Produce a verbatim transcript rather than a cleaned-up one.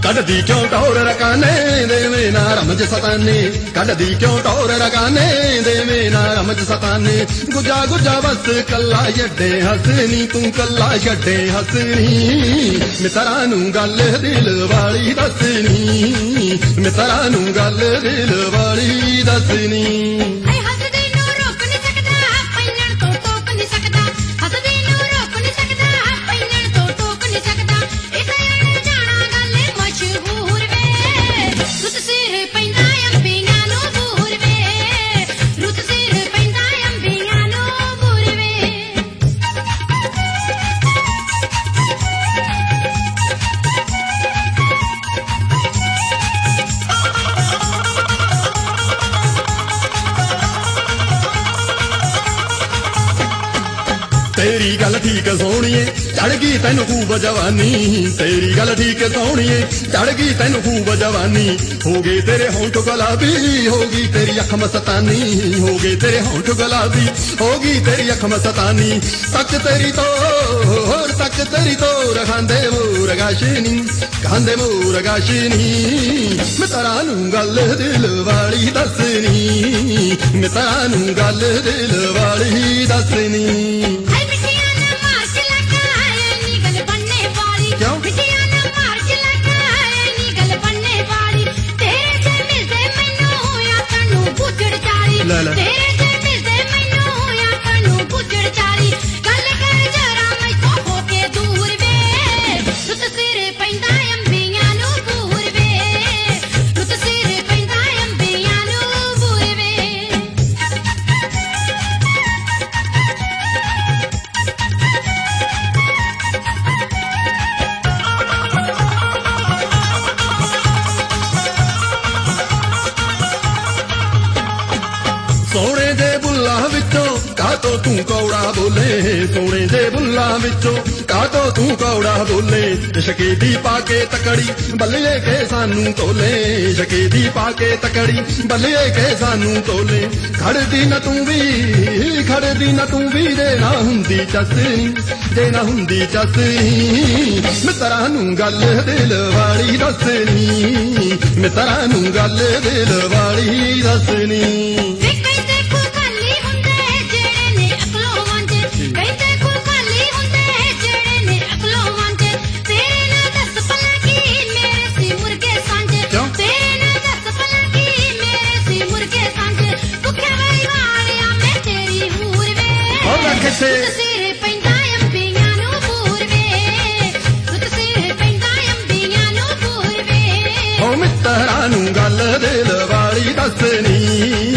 ਕੱਢਦੀ ਕਿਉਂ ਟੌਰ ਰਕਾਨੇ ਦੇਵੇਂ ਨਾ ਰਮਜ ਸਤਾਨੇ ਕੱਢਦੀ ਕਿਉਂ ਟੌਰ ਰਕਾਨੇ ਦੇਵੇਂ ਨਾ ਰਮਜ ਸਤਾਨੇ ਗੁੱਜਾ ਗੁੱਜਾ ਬਸ ਕੱਲਾ ਛੱਡੇ ਹੱਸਣੀ ਤੂੰ ਕੱਲਾ ਛੱਡੇ ਹੱਸਣੀ ਮਿੱਤਰਾਂ ਨੂੰ ਗੱਲ ਦਿਲ ਵਾਲੀ ਦੱਸਣੀ ਮਿੱਤਰਾਂ ਨੂੰ ਗੱਲ ਦਿਲ ਵਾਲੀ ਦੱਸਣੀ तेरी गल ठीक सोहणीए चढ़ गई तैनू खूब जवानी तेरी गल ठीक सोहणीए चढ़ गई तैनू खूब जवानी हो गए तेरे होंठ गुलाबी होगी तेरी अख मस्तानी हो गए तेरे होंठ गुलाबी होगी तेरी अख मस्तानी तक तेरी तो होर तक तेरी तो खांदे मोर गाशनी खांदे मोर गाशनी मित्तरां नूं गल दिल वाली दसनी मित्तरां नूं गल दिल वाली दसनी तेरे मिलदे मैनू या कनू पुजड़ चारी गल कर जरा मैथों होके दूर वे रुत सिर पैंदा अंबियां नू बूर वे रुत सिर पैंदा अंबियां नू बूर वे सोने दे बुल्ला विचों कातो तू कौड़ा बोले सोने दे बुल्ला विचों कातो तू कौड़ा बोले शकेदी पाके तकड़ी बल्ले के सानू तोले शकेदी पाके तकड़ी बल्ले के सानू तोले खड़दी न तू भी खड़दी न तू भी देना हुंदी चसनी देना हुंदी चसनी मित्तरां नूं गल दिल वाली दसनी मित्तरां नूं गल दिल वाली दसनी मित्तरां नूं गल दिल वाली दसनी